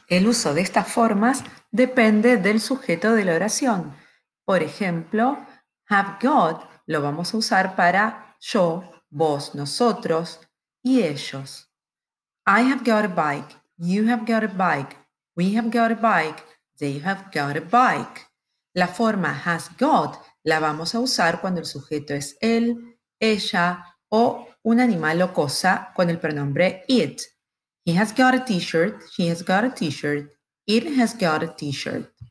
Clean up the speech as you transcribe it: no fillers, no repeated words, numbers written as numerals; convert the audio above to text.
El uso de estas formas depende del sujeto de la oración. Por ejemplo, have got lo vamos a usar para yo, vos, nosotros y ellos. I have got a bike. You have got a bike. We have got a bike. They have got a bike. La forma has got la vamos a usar cuando el sujeto es él, ella o un animal o cosa con el pronombre it. He has got a t-shirt. She has got a t-shirt. It has got a t-shirt.